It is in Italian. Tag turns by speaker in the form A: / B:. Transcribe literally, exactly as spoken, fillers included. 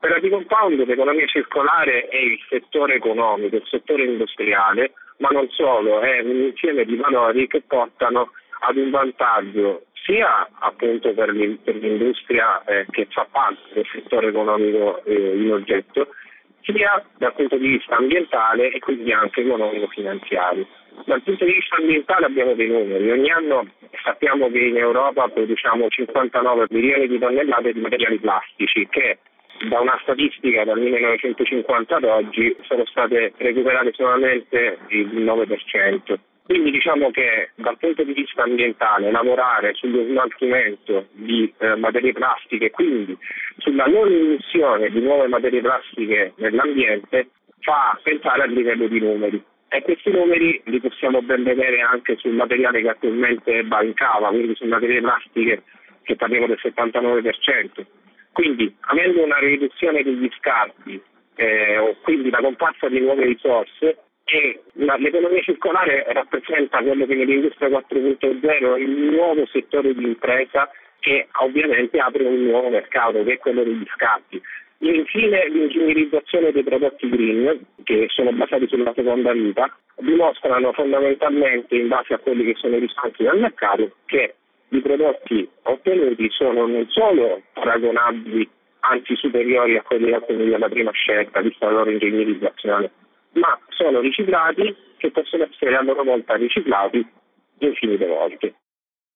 A: Per la B-Compound l'economia circolare è il settore economico, il settore industriale, ma non solo, è un insieme di valori che portano ad un vantaggio sia appunto per l'industria eh, che fa parte del settore economico eh, in oggetto, sia dal punto di vista ambientale e quindi anche economico-finanziario. Dal punto di vista ambientale abbiamo dei numeri, ogni anno sappiamo che in Europa produciamo cinquantanove milioni di tonnellate di materiali plastici che da una statistica dal millenovecentocinquanta ad oggi sono state recuperate solamente il nove per cento. Quindi diciamo che dal punto di vista ambientale lavorare sullo smaltimento di eh, materie plastiche, quindi sulla non emissione di nuove materie plastiche nell'ambiente, fa pensare a livello di numeri. E questi numeri li possiamo ben vedere anche sul materiale che attualmente va in cava, quindi su materie plastiche che parliamo del settantanove per cento. Quindi avendo una riduzione degli scarti, eh, o quindi la comparsa di nuove risorse, e la, l'economia circolare rappresenta quello che nell'industria quattro punto zero è il nuovo settore di impresa che ovviamente apre un nuovo mercato che è quello degli scarti. E infine l'ingegnerizzazione dei prodotti green, che sono basati sulla seconda vita, dimostrano fondamentalmente, in base a quelli che sono i riscontri del mercato, che i prodotti ottenuti sono non solo paragonabili, anzi superiori a quelli ottenuti alla prima scelta, vista la loro ingegnerizzazione, ma sono riciclati che possono essere a loro volta riciclati infinite volte.